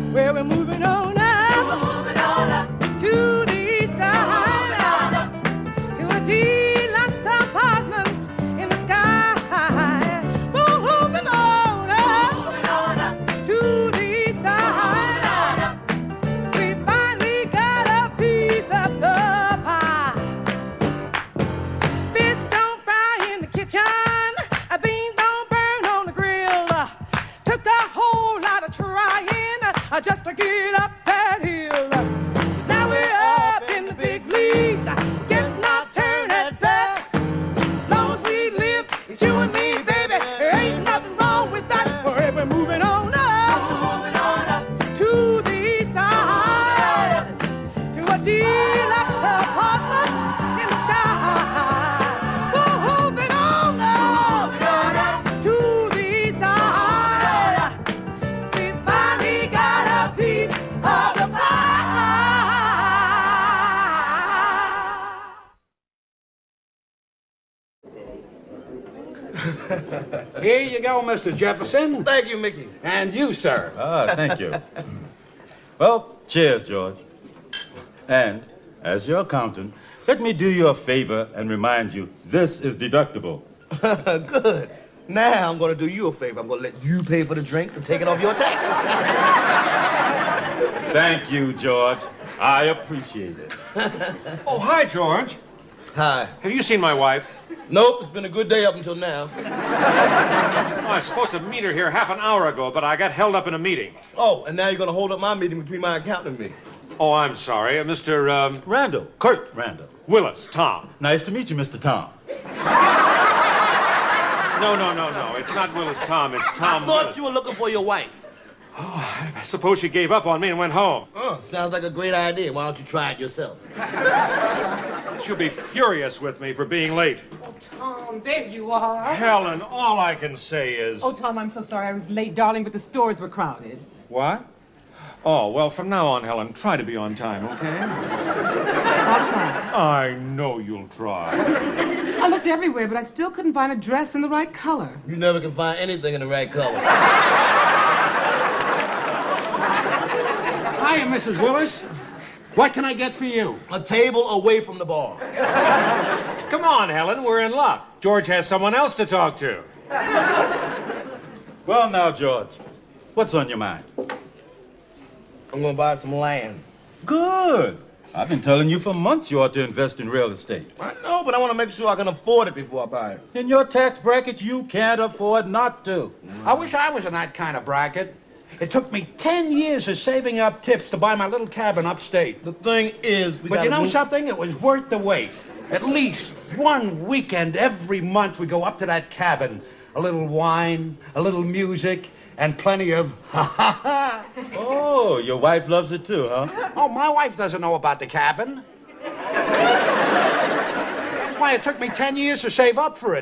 Well, we're moving on up to the east side, to a deluxe apartment in the sky. Moving on up to the east side. We finally got a piece of the pie. Fish don't fry in the kitchen, beans don't burn on the grill. Took a whole lot of trying just to get up that hill. Now we're up in the big leagues, getting our turn at bat. As long as we live, it's you and me, baby. There ain't nothing wrong with that. We're moving on up to the east side, to a deluxe apartment in the sky. Moving on up to the east side. We finally got a piece of the pie. Here you go, Mr. Jefferson. Thank you, Mickey. And you, sir. Thank you. Well, cheers, George. And, as your accountant, let me do you a favor and remind you, this is deductible. Good. Now I'm going to do you a favor. I'm going to let you pay for the drinks and take it off your taxes. Thank you, George. I appreciate it. Oh, hi, George. Hi. Have you seen my wife? Nope, it's been a good day up until now. I was supposed to meet her here half an hour ago, but I got held up in a meeting. Oh, and now you're going to hold up my meeting between my accountant and me. Oh, I'm sorry. Mr. Randall. Kurt Randall. Willis, Tom. Nice to meet you, Mr. Tom. No. It's not Willis Tom. It's Tom I thought Willis. you were looking for your wife. Oh, I suppose she gave up on me and went home. Sounds like a great idea. Why don't you try it yourself? She'll be furious with me for being late. Oh, Tom, there you are. Helen, all I can say is... Oh, Tom, I'm so sorry I was late, darling, but the stores were crowded. What? Oh, well, from now on, Helen, try to be on time, okay? I'll try. I know you'll try. I looked everywhere, but I still couldn't find a dress in the right color. You never can find anything in the right color. Hiya, Mrs. Willis. What can I get for you? A table away from the bar. Come on, Helen, we're in luck. George has someone else to talk to. Well, now, George, what's on your mind? I'm going to buy some land. Good. I've been telling you for months you ought to invest in real estate. I know, but I want to make sure I can afford it before I buy it. In your tax bracket, you can't afford not to. I wish I was in that kind of bracket. It took me 10 years of saving up tips to buy my little cabin upstate. The thing is, But you know something? It was worth the wait. At least one weekend every month we go up to that cabin. A little wine, a little music, and plenty of ha-ha-ha. Oh, your wife loves it too, huh? Oh, my wife doesn't know about the cabin. That's why it took me 10 years to save up for it.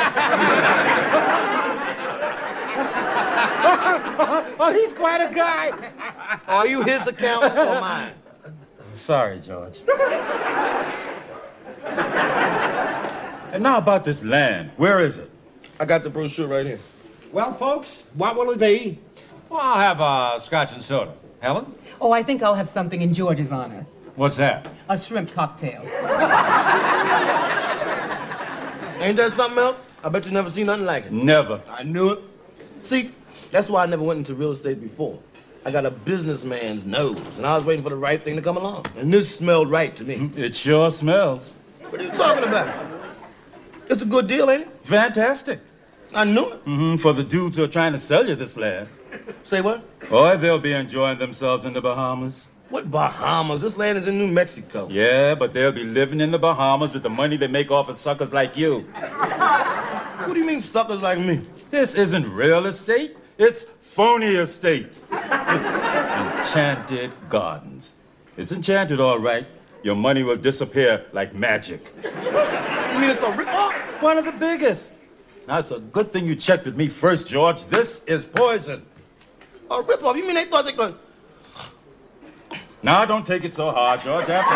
Oh, he's quite a guy. Are you his accountant or mine? Sorry, George. And now about this land. Where is it? I got the brochure right here. Well, folks, what will it be? Well, I'll have a scotch and soda. Helen? Oh, I think I'll have something in George's honor. What's that? A shrimp cocktail. Ain't that something else? I bet you never seen nothing like it. Never. I knew it. See, that's why I never went into real estate before. I got a businessman's nose, and I was waiting for the right thing to come along. And this smelled right to me. It sure smells. What are you talking about? It's a good deal, ain't it? Fantastic. I knew it. For the dudes who are trying to sell you this land. Say what? Or they'll be enjoying themselves in the Bahamas. What Bahamas? This land is in New Mexico. Yeah, but they'll be living in the Bahamas with the money they make off of suckers like you. What do you mean suckers like me? This isn't real estate. It's phony estate. Enchanted Gardens. It's enchanted, all right. Your money will disappear like magic. You mean it's a rip-off? One of the biggest. Now, it's a good thing you checked with me first, George. This is poison. A rip-off? You mean they thought they could... Now, don't take it so hard, George. After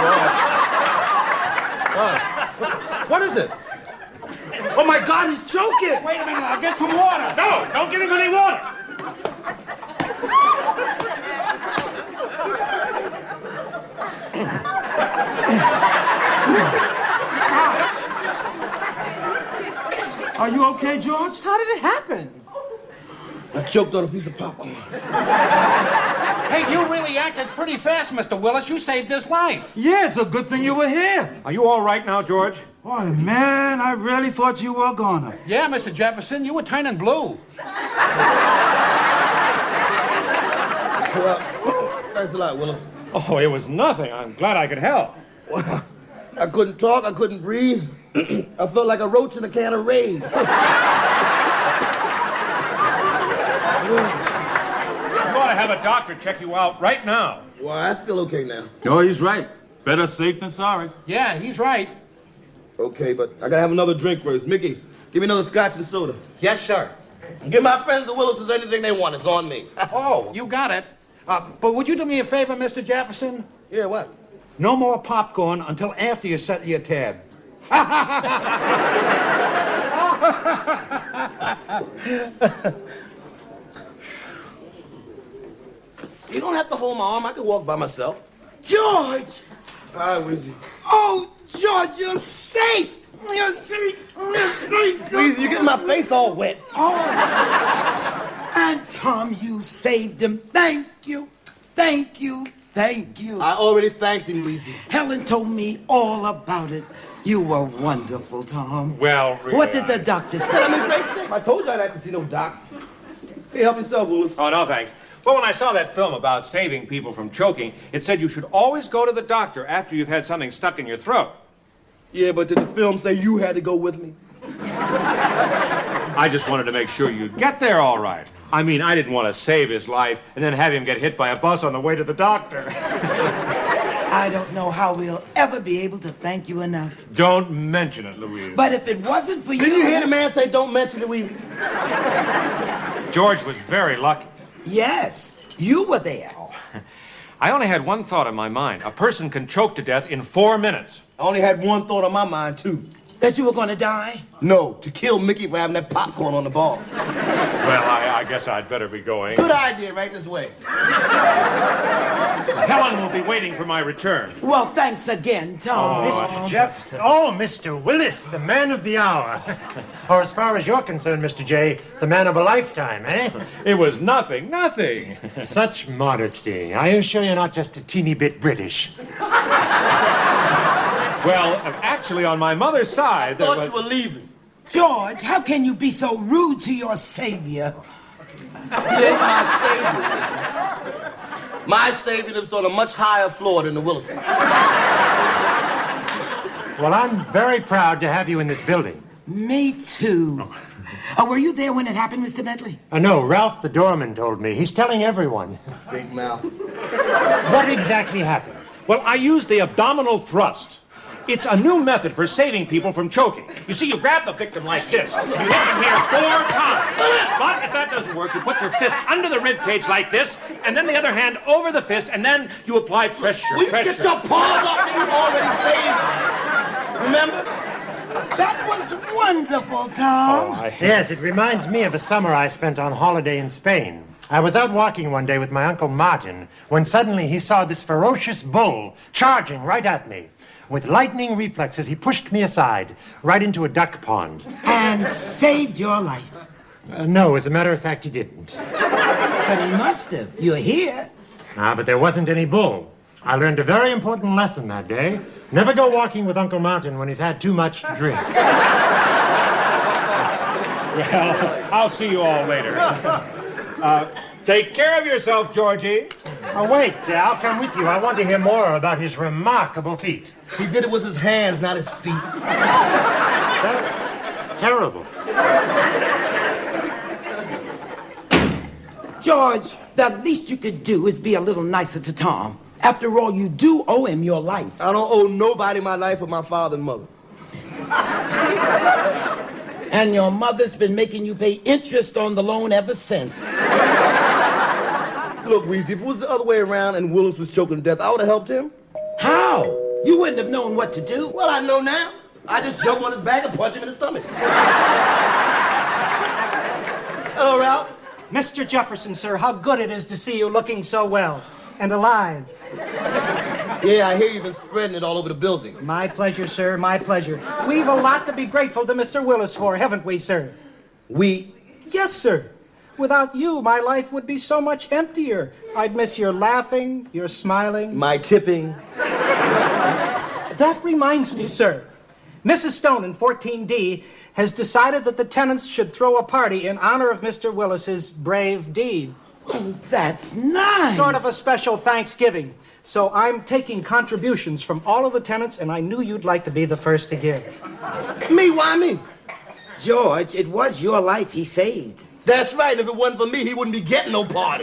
all... What is it? Oh, my God, he's choking! Wait a minute, I'll get some water. No, don't give him any water. okay, George? How did it happen? I choked on a piece of popcorn. Hey, you really acted pretty fast, Mr. Willis. You saved his life. Yeah, it's a good thing you were here. Are you all right now, George? Boy, man, I really thought you were gonna. Yeah, Mr. Jefferson, you were turning blue. Well, thanks a lot, Willis. Oh, it was nothing. I'm glad I could help. Well, I couldn't talk, I couldn't breathe. I felt like a roach in a can of Raid. You ought to have a doctor check you out right now. Well, I feel okay now. Oh, he's right. Better safe than sorry. Yeah, he's right. Okay, but I gotta have another drink first. Mickey, give me another scotch and soda. Yes, sir. Give my friends the Willises anything they want. It's on me. Oh, you got it. But would you do me a favor, Mr. Jefferson? Yeah, what? No more popcorn until after you set your tab. You don't have to hold my arm. I can walk by myself. George! Hi, Weezy. Oh, George, you're safe! You're safe! Weezy, you getting my face all wet. Oh. And Tom, you saved him. Thank you. Thank you. Thank you. I already thanked him, Weezy. Helen told me all about it. You were wonderful, Tom. Well, really, What did the doctor I said say? I'm in great shape. I told you I'd have to see no doc. Hey, help yourself, Willis. Oh, no, thanks. Well, when I saw that film about saving people from choking, it said you should always go to the doctor after you've had something stuck in your throat. Yeah, but did the film say you had to go with me? I just wanted to make sure you'd get there all right. I mean, I didn't want to save his life and then have him get hit by a bus on the way to the doctor. I don't know how we'll ever be able to thank you enough. Don't mention it, Louise. But if it wasn't for Did you hear the man say don't mention it, Weezy? George was very lucky. Yes, you were there. I only had one thought in my mind. A person can choke to death in 4 minutes. I only had one thought on my mind, too. That you were going to die? No, to kill Mickey for having that popcorn on the ball. Well, I guess I'd better be going. Good idea, right this way. Helen will be waiting for my return. Well, thanks again, Tom. Mr. Jefferson. Oh, Mr. Willis, the man of the hour. Or as far as you're concerned, Mr. J, the man of a lifetime, eh? It was nothing. Such modesty. I assure you're not just a teeny bit British. Well, actually, on my mother's side, there Thought was... you were leaving. George, how can you be so rude to your savior? He ain't my savior. My savior lives on a much higher floor than the Willisons. Well, I'm very proud to have you in this building. Me too. Were you there when it happened, Mr. Bentley? No, Ralph the doorman told me. He's telling everyone. Big mouth. What exactly happened? Well, I used the abdominal thrust. It's a new method for saving people from choking. You see, you grab the victim like this. You hit them here 4 times. But if that doesn't work, you put your fist under the rib cage like this, and then the other hand over the fist, and then you apply pressure. Will you get your paws off me? You've already saved me. Remember? That was wonderful, Tom. Yes, it reminds me of a summer I spent on holiday in Spain. I was out walking one day with my Uncle Martin when suddenly he saw this ferocious bull charging right at me. With lightning reflexes, he pushed me aside, right into a duck pond. And saved your life. No, as a matter of fact, he didn't. But he must have. You're here. But there wasn't any bull. I learned a very important lesson that day. Never go walking with Uncle Martin when he's had too much to drink. Well, I'll see you all later. Take care of yourself, Georgie. Oh, wait, I'll come with you. I want to hear more about his remarkable feat. He did it with his hands, not his feet. That's terrible. George, the least you could do is be a little nicer to Tom. After all, you do owe him your life. I don't owe nobody my life but my father and mother. And your mother's been making you pay interest on the loan ever since. Look, Weezy, if it was the other way around and Willis was choking to death, I would have helped him. How? You wouldn't have known what to do. Well, I know now. I just jump on his back and punch him in the stomach. Hello, Ralph. Mr. Jefferson, sir, how good it is to see you looking so well and alive. Yeah, I hear you've been spreading it all over the building. My pleasure, sir, my pleasure. We've a lot to be grateful to Mr. Willis for, haven't we, sir? We? Yes, sir. Without you, my life would be so much emptier. I'd miss your laughing, your smiling. My tipping. That reminds me, sir. Mrs. Stone in 14D has decided that the tenants should throw a party in honor of Mr. Willis's brave deed. Oh, that's nice. Sort of a special Thanksgiving. So I'm taking contributions from all of the tenants, and I knew you'd like to be the first to give. Me? Why me? George, it was your life he saved. That's right. If it wasn't for me, he wouldn't be getting no party.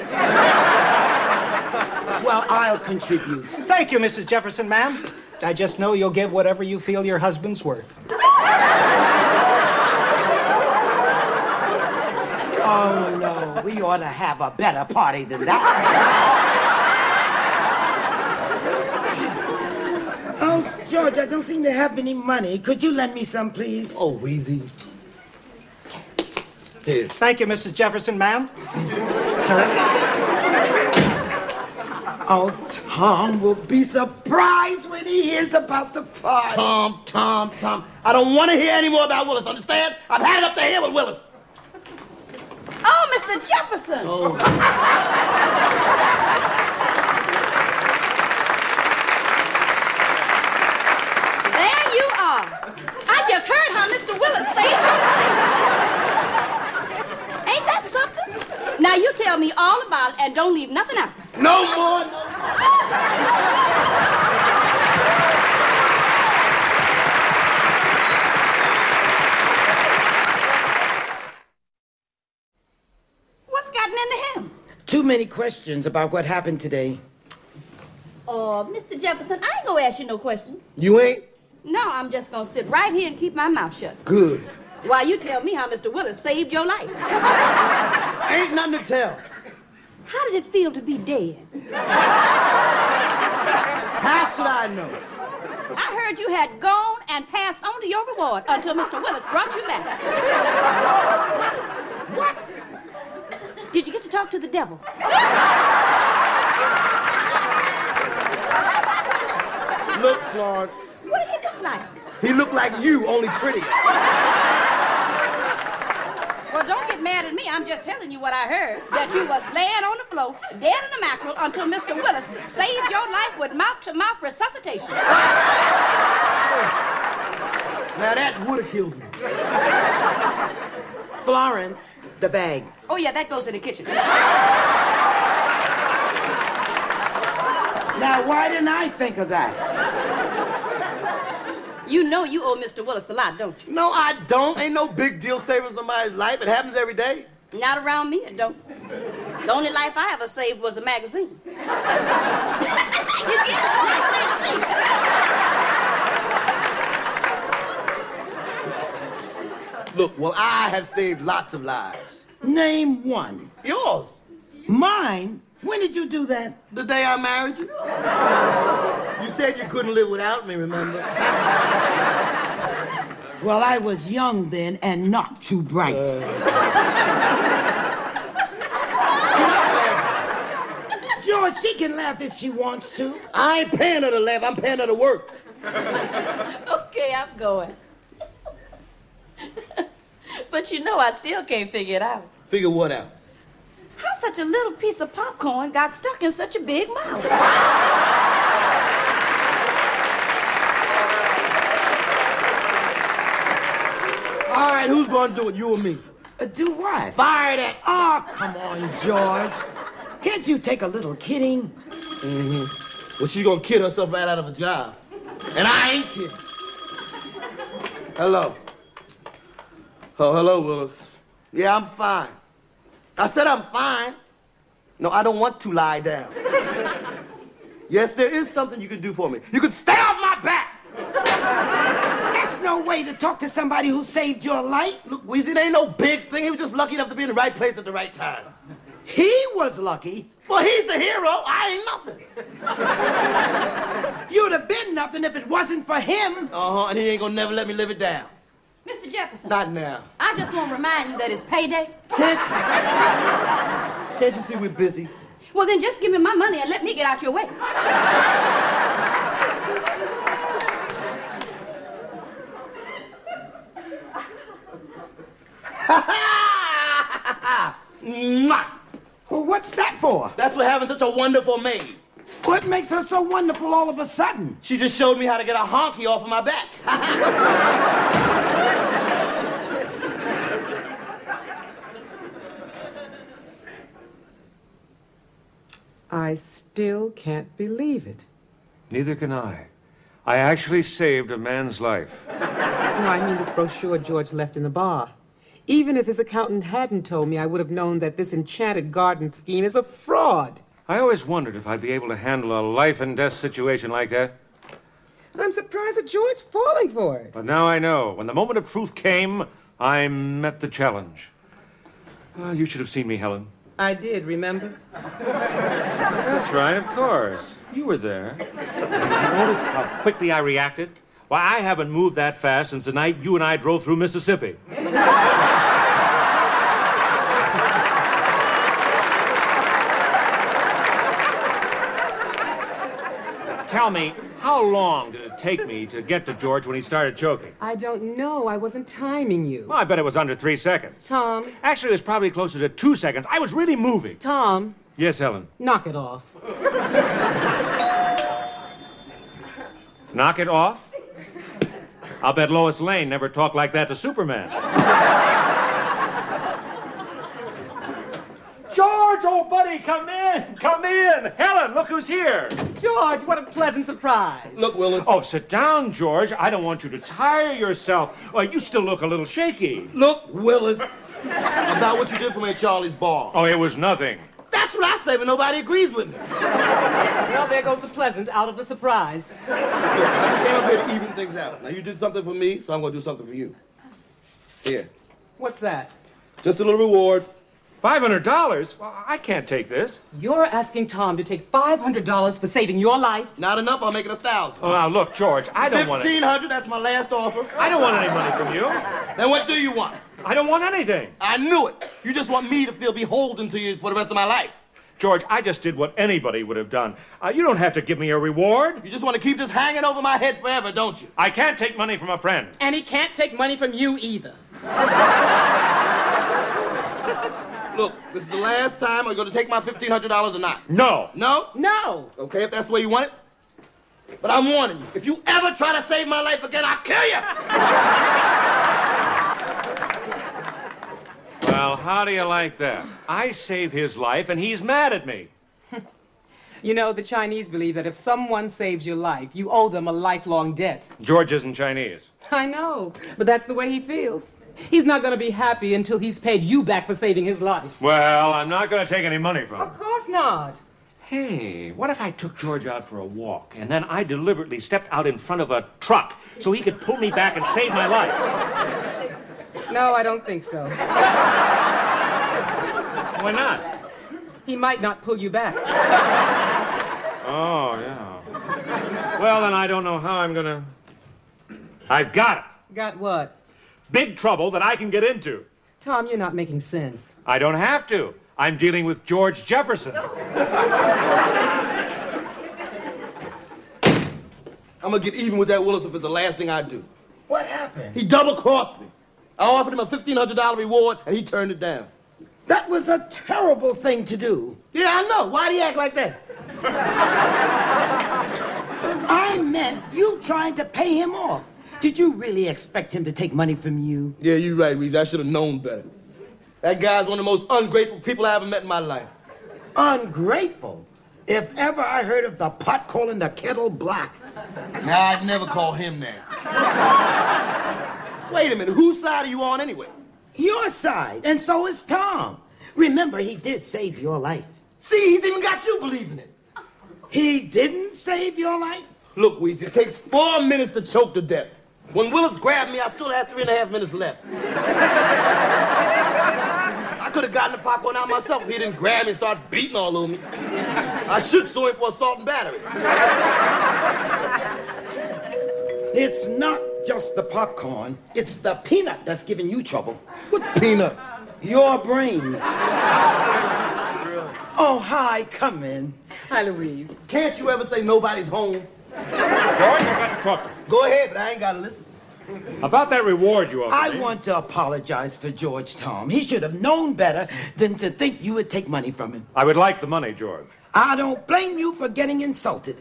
Well, I'll contribute. Thank you, Mrs. Jefferson, ma'am. I just know you'll give whatever you feel your husband's worth. Oh, no. We ought to have a better party than that. Oh, George, I don't seem to have any money. Could you lend me some, please? Oh, Wheezy. Here. Thank you, Mrs. Jefferson, ma'am. Sir? Oh, Tom will be surprised when he hears about the party. Tom. I don't want to hear any more about Willis, understand? I've had it up to here with Willis. Oh, Mr. Jefferson! Oh. There you are. I just heard how Mr. Willis saved your life. Ain't that something? Now you tell me all about it and don't leave nothing out. No more. What's gotten into him? Too many questions about what happened today. Mr. Jefferson, I ain't gonna ask you no questions. You ain't? No, I'm just gonna sit right here and keep my mouth shut. Good. While you tell me how Mr. Willis saved your life. Ain't nothing to tell. How did it feel to be dead? How should I know? I heard you had gone and passed on to your reward until Mr. Willis brought you back. What? Did you get to talk to the devil? Look, Florence. What did he look like? He looked like you, only prettier. Well, don't get mad at me. I'm just telling you what I heard. That you was laying on the floor, dead in the mackerel, until Mr. Willis saved your life with mouth-to-mouth resuscitation. Now that would have killed me. Florence, the bag. Oh, yeah, that goes in the kitchen. Now, why didn't I think of that? You know you owe Mr. Willis a lot, don't you? No, I don't. Ain't no big deal saving somebody's life. It happens every day. Not around me, it don't. The only life I ever saved was a magazine. You get it? Nice magazine. Look, well, I have saved lots of lives. Name one. Yours. Mine? When did you do that? The day I married you. You said you couldn't live without me, remember? Well, I was young then and not too bright. George, she can laugh if she wants to. I ain't paying her to laugh. I'm paying her to work. Okay, I'm going. But you know I still can't figure it out. Figure what out? How such a little piece of popcorn got stuck in such a big mouth? All right, who's going to do it, you or me? Do what? Fire that. Oh, come on, George. Can't you take a little kidding? Mm-hmm. Well, she's going to kid herself right out of a job. And I ain't kidding. Hello. Oh, hello, Willis. Yeah, I'm fine. I said I'm fine. No, I don't want to lie down. Yes, there is something you can do for me. You can stay off my back. That's no way to talk to somebody who saved your life. Look, Weezy, it ain't no big thing. He was just lucky enough to be in the right place at the right time. He was lucky. Well, he's the hero. I ain't nothing. You'd have been nothing if it wasn't for him. Uh-huh, and he ain't gonna never let me live it down. Mr. Jefferson. Not now. I just want to remind you that it's payday. Can't you see we're busy? Well, then just give me my money and let me get out your way. Mwah! Well, what's that for? That's for having such a wonderful maid. What makes her so wonderful all of a sudden? She just showed me how to get a honky off of my back. I still can't believe it. Neither can I. I actually saved a man's life. No, I mean this brochure George left in the bar. Even if his accountant hadn't told me, I would have known that this enchanted garden scheme is a fraud. I always wondered if I'd be able to handle a life-and-death situation like that. I'm surprised at George falling for it. But now I know. When the moment of truth came, I met the challenge. Well, you should have seen me, Helen. I did, remember? That's right, of course. You were there. Did you notice how quickly I reacted? Why, I haven't moved that fast since the night you and I drove through Mississippi. Tell me, how long did it take me to get to George when he started choking? I don't know. I wasn't timing you. Well, I bet it was under 3 seconds. Tom. Actually, it was probably closer to 2 seconds. I was really moving. Tom. Yes, Helen. Knock it off. Knock it off? I'll bet Lois Lane never talked like that to Superman. George, oh, buddy, come in. Come in. Helen, look who's here. George, what a pleasant surprise. Look, Willis. Oh, sit down, George. I don't want you to tire yourself. Well, you still look a little shaky. Look, Willis. About what you did for me at Charlie's bar. Oh, it was nothing. That's what I say, but nobody agrees with me. Well, there goes the pleasant out of the surprise. Look, I just came up here to even things out. Now, you did something for me, so I'm going to do something for you. Here. What's that? Just a little reward. $500? Well, I can't take this. You're asking Tom to take $500 for saving your life? Not enough, I'll make it 1,000. Oh, now, look, George, I don't want it. $1,500, that's my last offer. I don't want any money from you. Then what do you want? I don't want anything. I knew it. You just want me to feel beholden to you for the rest of my life. George, I just did what anybody would have done. You don't have to give me a reward. You just want to keep this hanging over my head forever, don't you? I can't take money from a friend. And he can't take money from you either. Look, this is the last time. Are you going to take my $1,500 or not? No. No? No. Okay, if that's the way you want it. But I'm warning you. If you ever try to save my life again, I'll kill you. Well, how do you like that? I saved his life, and he's mad at me. You know, the Chinese believe that if someone saves your life, you owe them a lifelong debt. George isn't Chinese. I know, but that's the way he feels. He's not going to be happy until he's paid you back for saving his life. Well, I'm not going to take any money from him. Of course not. Hey, what if I took George out for a walk, and then I deliberately stepped out in front of a truck so he could pull me back and save my life? No, I don't think so. Why not? He might not pull you back. Oh, yeah. Well, then I don't know how I'm going to... I've got it. Got what? Big trouble that I can get into. Tom, you're not making sense. I don't have to. I'm dealing with George Jefferson. I'm going to get even with that Willis if it's the last thing I do. What happened? He double-crossed me. I offered him a $1,500 reward, and he turned it down. That was a terrible thing to do. Yeah, I know. Why'd he act like that? I meant you trying to pay him off. Did you really expect him to take money from you? Yeah, you're right, Reeves. I should have known better. That guy's one of the most ungrateful people I ever met in my life. Ungrateful? If ever I heard of the pot calling the kettle black. Nah, I'd never call him that. Wait a minute. Whose side are you on anyway? Your side, and so is Tom. Remember, he did save your life. See, he's even got you believing it. He didn't save your life? Look, Weezy, it takes 4 minutes to choke to death. When Willis grabbed me, I still had 3.5 minutes left. I could have gotten the popcorn out myself if he didn't grab me and start beating all over me. I should sue him for assault and battery. It's not just the popcorn. It's the peanut that's giving you trouble. What peanut? Your brain. Oh, hi, come in. Hi, Louise. Can't you ever say nobody's home? George, I've got to talk to you. Go ahead, but I ain't got to listen. About that reward you offered I me. want to apologize for George, Tom. He should have known better than to think you would take money from him. I would like the money, George. I don't blame you for getting insulted.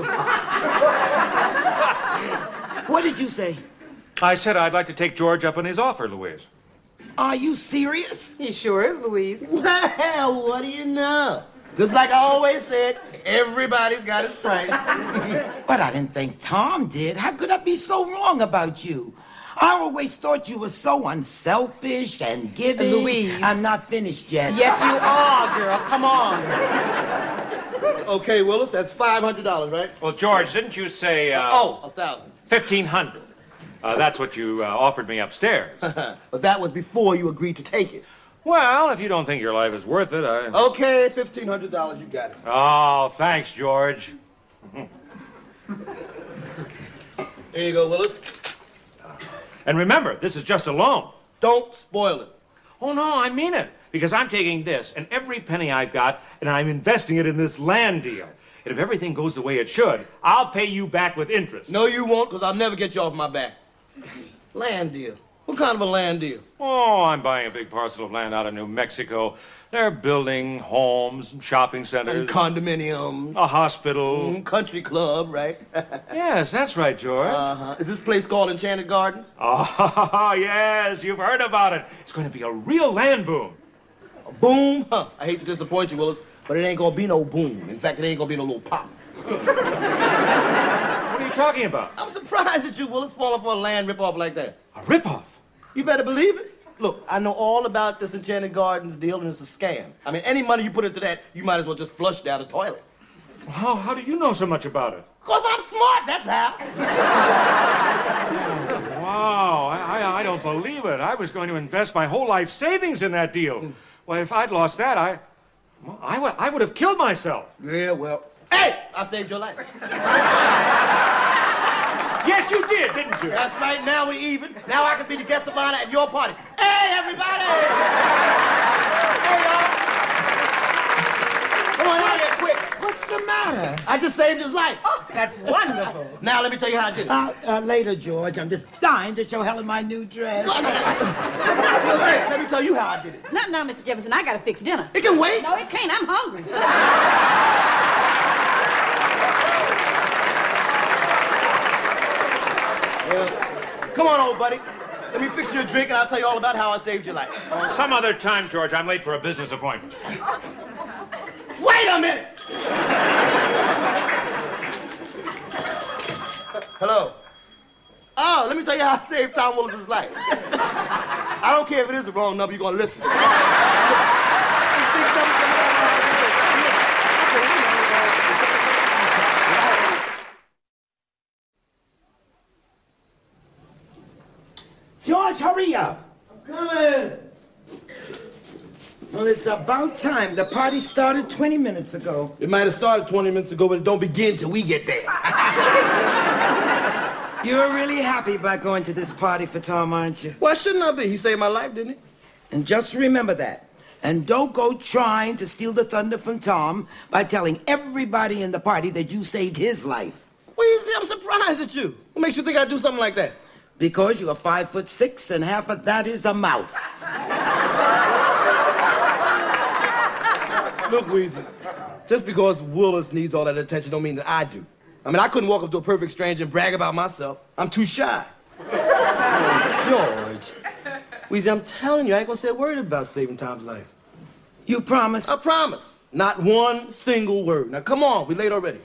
What did you say? I said I'd like to take George up on his offer, Louise. Are you serious? He sure is, Louise. Well, what do you know? Just like I always said, everybody's got his price. But I didn't think Tom did. How could I be so wrong about you? I always thought you were so unselfish and giving. Louise. I'm not finished yet. Yes, you are, girl. Come on. Okay, Willis, that's $500, right? Well, George, didn't you say... $1,000. 1,500. That's what you offered me upstairs. But that was before you agreed to take it. Well, if you don't think your life is worth it, I... Okay, $1,500, you got it. Oh, thanks, George. Here you go, Willis. And remember, this is just a loan. Don't spoil it. Oh, no, I mean it. Because I'm taking this and every penny I've got, and I'm investing it in this land deal. And if everything goes the way it should, I'll pay you back with interest. No, you won't, because I'll never get you off my back. Land deal? What kind of a land deal? Oh, I'm buying a big parcel of land out of New Mexico. They're building homes, shopping centers. And condominiums. A hospital. Country club, right? Yes, that's right, George. Uh-huh. Is this place called Enchanted Gardens? Oh, yes, you've heard about it. It's going to be a real land boom. A boom? Huh. I hate to disappoint you, Willis, but it ain't going to be no boom. In fact, it ain't going to be no little pop. What are you talking about? I'm surprised at you, Willis, falling for a land ripoff like that. A ripoff? You better believe it. Look, I know all about this Enchanted Gardens deal, and it's a scam. I mean, any money you put into that, you might as well just flush down the toilet. How do you know so much about it? Because I'm smart, that's how. Wow, I don't believe it. I was going to invest my whole life savings in that deal. Well, if I'd lost that, I would have killed myself. Yeah, well, hey, I saved your life. Yes, you did, didn't you? That's right, now we're even. Now I can be the guest of honor at your party. Hey, everybody! Hey, y'all. Come on out here, quick. What's the matter? I just saved his life. Oh, that's wonderful. Now, let me tell you how I did it. Later, George. I'm just dying to show Helen my new dress. Hey, let me tell you how I did it. Not now, Mr. Jefferson. I gotta fix dinner. It can wait. No, it can't. I'm hungry. Well, come on, old buddy. Let me fix you a drink, and I'll tell you all about how I saved your life. Some other time, George. I'm late for a business appointment. Wait a minute! Hello. Oh, let me tell you how I saved Tom Willis's life. I don't care if it is the wrong number, you're gonna listen. George, hurry up. I'm coming. Well, it's about time. The party started 20 minutes ago. It might have started 20 minutes ago, but it don't begin till we get there. You're really happy about going to this party for Tom, aren't you? Why shouldn't I be? He saved my life, didn't he? And just remember that. And don't go trying to steal the thunder from Tom by telling everybody in the party that you saved his life. Well, you see, I'm surprised at you. What makes you think I'd do something like that? Because you are 5'6", and half of that is a mouth. Look, Weezy, just because Willis needs all that attention don't mean that I do. I mean, I couldn't walk up to a perfect stranger and brag about myself. I'm too shy. George. Weezy, I'm telling you, I ain't gonna say a word about saving Tom's life. You promise? I promise. Not one single word. Now, come on, we late already.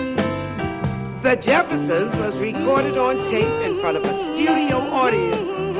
The Jeffersons was recorded on tape in front of a studio audience.